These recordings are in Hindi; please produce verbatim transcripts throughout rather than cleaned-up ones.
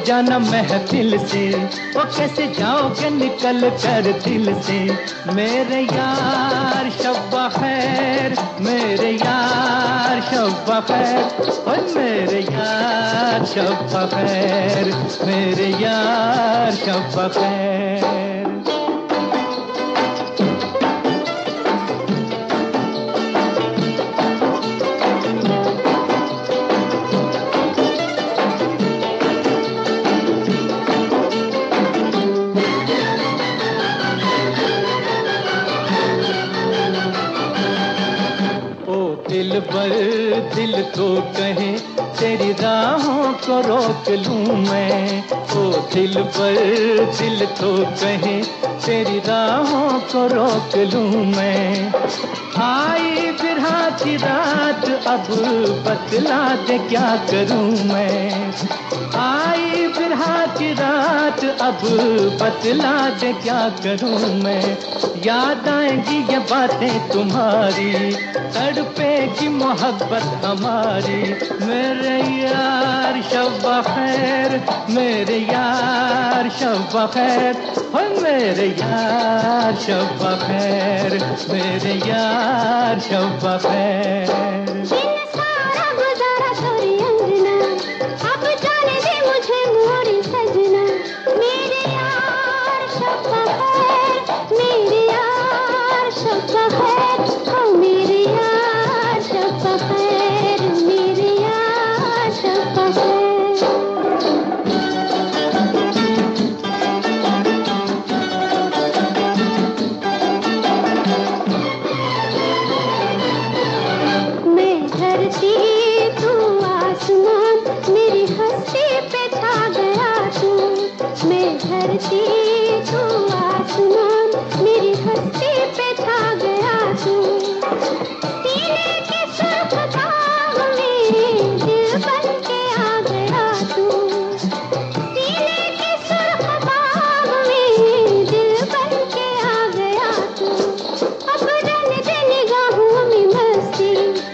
जाना महफिल से, वो कैसे जाओगे निकल कर दिल से। मेरे यार शब्बा खैर, मेरे यार शब्बा खैर, और मेरे यार शब्बा खैर, मेरे यार शब्बा खैर। दिल बर दिल तो कहे तेरी राहों को रोक लूं मैं, ओ दिल पर दिल तो कहे तेरी राहों को रोक लूं मैं। आई बिरहा की रात अब बतला दे क्या करूं मैं, आई बिरहा की रात अब बतला दे क्या करूं मैं। याद आएंगी ये बातें तुम्हारी, तड़पेगी मोहब्बत हमारी। मेरे यार शब्बा खैर, मेरे यार शब्बा खैर, हो मेरे यार शब्बा खैर, मेरे यार शब्बा खैर। तू आसमान मेरी हस्ती पे छा गया तू, मैं धरती तू आसमान मेरी हस्ती पे छा गया तू। सीने के सुर्ख दाग में दिल बन के आ गया तू, सीने के सुर्ख दाग में दिल बन के आ गया तू। अब रन दे निगाहों में मस्ती,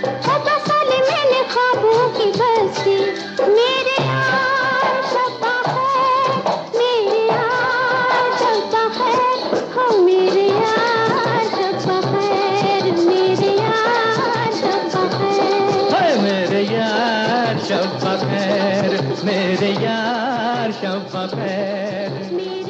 की बस्ती। मेरे यार शब्बा खैर, मेरे यार शब्बा खैर, हो मेरे यार शब्बा खैर, मेरे यार शब्बा खैर, हाय मेरे यार शब्बा खैर, मेरे यार शब्बा खैर।